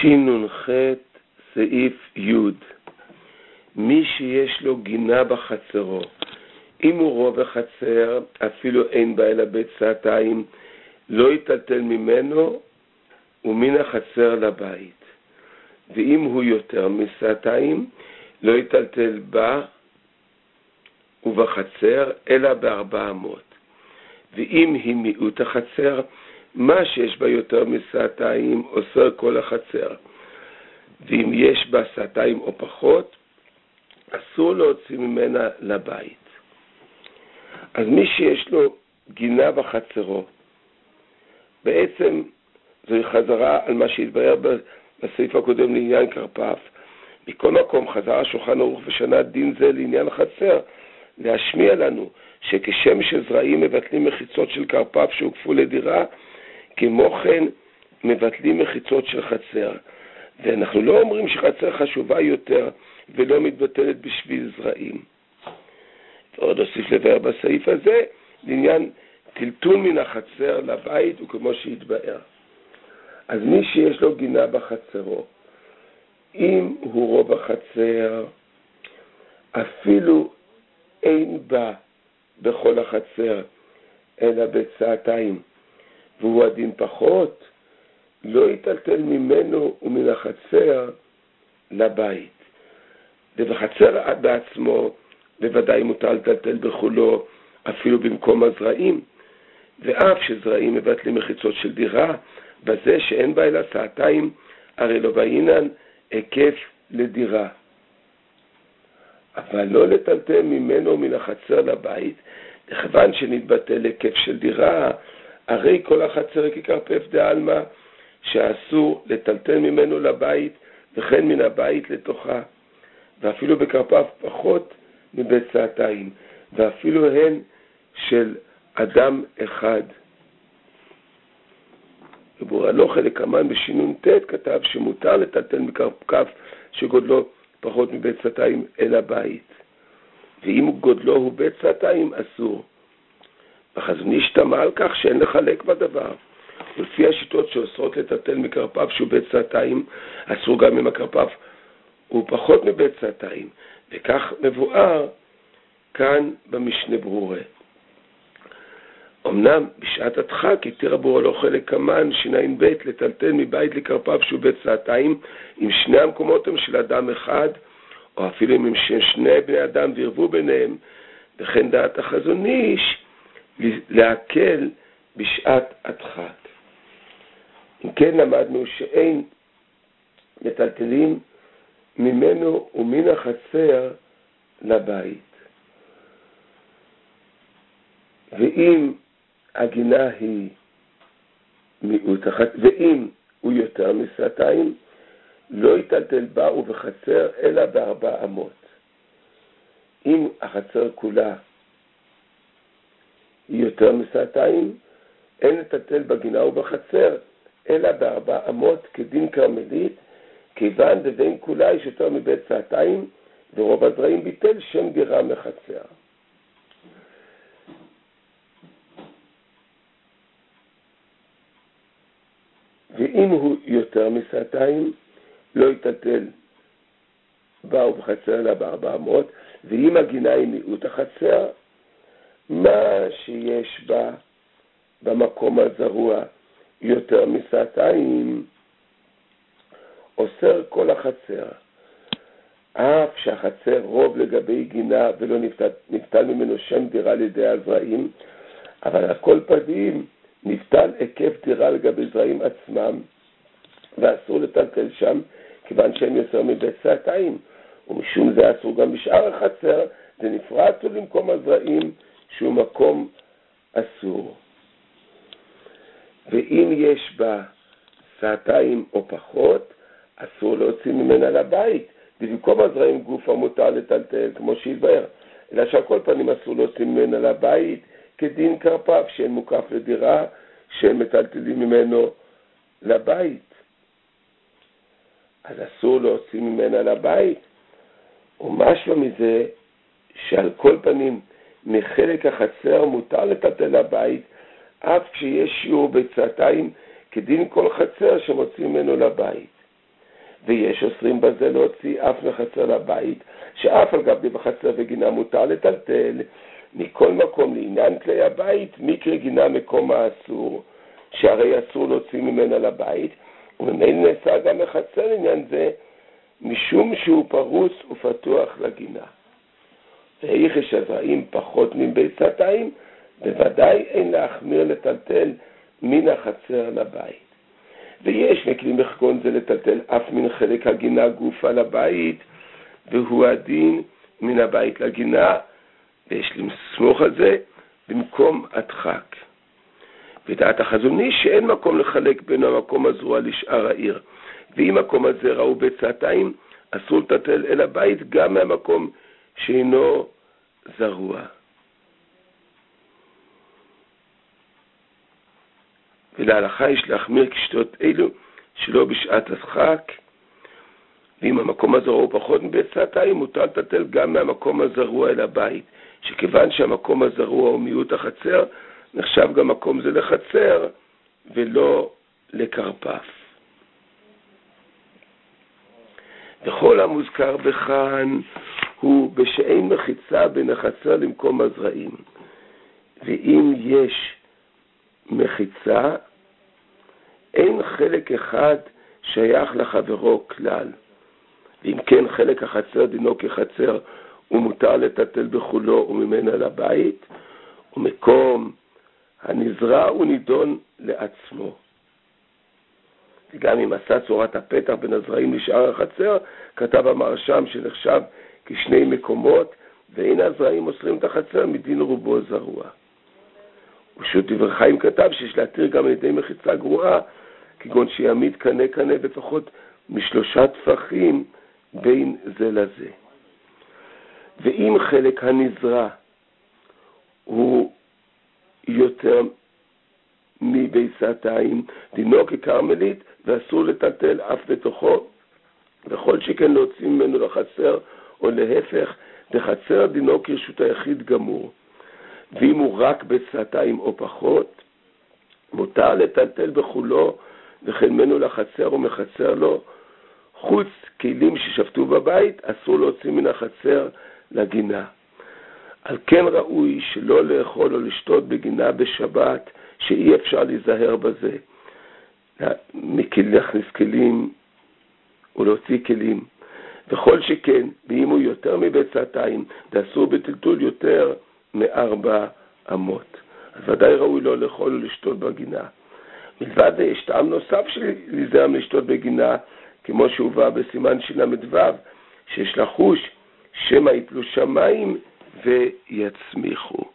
שינ"ח סעיף י' מי שיש לו גינה בחצרו, אם הוא רוב החצר, אפילו אין בה אלא ביצתיים, לא יטלטל ממנו ומן החצר לבית. ואם הוא יותר מסעתיים, לא יטלטל בה ובחצר, אלא ב400. ואם היא מיעוט החצר, מה שיש בה יותר מסעתיים, אוסר כל החצר. ואם יש בה סעתיים או פחות, אסור להוציא ממנה לבית. אז מי שיש לו גינה בחצרו, בעצם זוהי חזרה על מה שהתברר בסעיף הקודם לעניין קרפף. מכל מקום חזר השולחן ערוך ושנה דין זה לעניין חצר, להשמיע לנו שכשם שזרעים מבטלים מחיצות של קרפף שהוקפו לדירה, כמו כן מבטלים מחיצות של חצר. ואנחנו לא אומרים שחצר חשובה יותר ולא מתבטלת בשביל זרעים. ועוד אוסיף לבאר בסעיף הזה, לעניין טלטול מן החצר לבית וכמו שהתבאר. אז מי שיש לו גינה בחצרו, אם הוא רוב החצר, אפילו אין בה בכל החצר אלא ביצתיים, והוא הדין פחות, לא יטלטל ממנו ומן החצר לבית. ובחצר בעצמו בוודאי מותר לטלטל בחולו אפילו במקום הזרעים, ואף שזרעים מבטלים מחיצות של דירה, בזה שאין בה אלא סעתיים, הרי לא בעינן היקף לדירה. אבל לא לטלטל ממנו מן החצר לבית, לכיוון שנתבטל היקף של דירה, הרי כל החצר כקרפף דעלמא, שאסור לטלטל ממנו לבית, וכן מן הבית לתוכה, ואפילו בקרפף פחות מביצתיים, ואפילו הן של אדם אחד. ובורלו חלק המן בשינ"ט כתב שמותר לטלטל מקרפף שגודלו פחות מביצתיים אל הבית, ואם גודלו הוא ביצתיים אסור. החזון איש תמה על כך שאין לחלק בדבר, ולפי השיטות שאוסרות לטלטל מקרפף שהוא ביצתיים, אסור גם אם הקרפף הוא פחות מביצתיים, וכך מבואר כאן במשנה ברורה. אמנם בשעת הדחק התיר הבורלו חלק המן ש"ב לטלטל מבית לקרפף שהוא ביצתיים, אם שני המקומות הם של אדם אחד, או אפילו אם הם שני בני אדם וירבו ביניהם, וכן דעת החזון איש להקל בשעת הדחק. אם כן למדנו שאין מטלטלים ממנו ומן החצר לבית. ואם הגינה היא מיעוט החצר, ואם הוא יותר מסעתיים, לא יטלטל בה ובחצר אלא ב400. אם החצר כולה היא יותר מסעתיים, אין לטלטל בגינה ובחצר אלא ב400 כדין קרמלית, כיוון דבין כולה יש יותר מביצתיים, ורוב הזרעים ביטל שם דירה מחצר. ואם הוא יותר מסעתיים, לא יטלטל בה ובחצר אלא ב400, ואם הגינה היא מיעוט החצר, מה שיש בה במקום הזרוע יותר מסעתיים, אוסר כל החצר. אף שהחצר רוב לגבי גינה ולא נפתל ממנו שם דירה לידי הזרעים, אבל הכל פנים נפתל היקף דירה לגבי זרעים עצמם, ואסור לטלטל שם, כיוון שהם יותר מביצתיים, ומשום זה אסור גם בשאר החצר, זה נפרט למקום הזרעים שהוא מקום אסור. ואם יש בה סעתיים או פחות, אסור להוציא ממנה לבית, ובמקום הזרעים גוף המותר לטלטל כמו שהתבאר, אלא שהכל פנים אסור להוציא ממנה לבית, כדין קרפף שאין מוקף לדירה, שהם מטלטלים ממנו לבית. אז אסור להוציא ממנה לבית, ומשהו מזה שעל כל פנים מחלק החצר מותר לטלטל לבית, אף כשיש שיעור ביצתיים כדין כל חצר שמוציא ממנו לבית. ויש אוסרים בזה להוציא אף מחצר לבית, שאף על גבי בחצר וגינה מותר לטלטל, מכל מקום לעניין כלי הבית, מקרה גינה מקום האסור, שהרי אסור להוציא ממנה לבית, וממילא נאסר גם מחצר עניין זה, משום שהוא פרוס ופתוח לגינה. והיכש הזרעים פחות מביצתיים, בוודאי אין להחמיר לטלטל מן החצר לבית. ויש מכלי מחכון זה לטלטל אף מן חלק הגינה גופה לבית, והוא הדין מן הבית לגינה, ויש לסמוך על זה במקום הדחק. ודעת החזון איש שאין מקום לחלק בין המקום הזרוע לשאר העיר, ואם מקום הזרע הוא ביצתיים, אסור לטלטל אל הבית גם מהמקום שאינו זרוע. ולהלכה יש להחמיר כשתות אלו שלא בשעת הדחק, ואם המקום הזרוע הוא פחות מביצתיים, מותר לטלטל גם מהמקום הזרוע אל הבית, שכיוון שהמקום הזרוע הוא מיעוט החצר, נחשב גם מקום זה לחצר ולא לקרפף. וכל המוזכר בכאן הוא בשאין מחיצה בין החצר למקום הזרעים. ואם יש מחיצה, אין חלק אחד שייך לחברו כלל. ואם כן חלק החצר דינו כחצר, ומותר לטלטל בחולו וממנה לבית, ומקום הנזרע הוא נידון לעצמו. וגם אם עשה צורת הפתח בין הזרעים לשאר החצר, כתב המרשם שנחשב כשני מקומות, ואין הזרעים אוסרים את החצר מדין רובו זרוע. ופשוט דברי חיים כתב שיש להתיר גם על ידי מחיצה גרועה, כגון שיעמיד קנה בפחות מ3 טפחים בין זה לזה. ואם חלק הנזרע הוא יותר מביצתיים, דינו כקרמלית, ואסור לטלטל אף בתוכו, וכל שכן להוציא ממנו לחצר, או להפך, לחצר דינו כרשות היחיד גמור. ואם הוא רק ביצתיים או פחות, מותר לטלטל בחולו, וכן ממנו לחצר או מחצר לו, חוץ כלים ששפטו בבית, אסור להוציא מן החצר לגינה. על כן ראוי שלא לאכול או לשתות בגינה בשבת, שאי אפשר להיזהר בזה, להכניס כלים ולהוציא כלים. וכל שכן, ואם הוא יותר מביצתיים, ואסור בטלטול יותר מ4 אמות. אז ודאי ראוי לא לאכול או לשתות בגינה. מלבד זה יש טעם נוסף של להיזהר לשתות בגינה, כמו שהובא בסימן של"ו, שיש לחוש שמא יפלו שמיים ויצמיחו.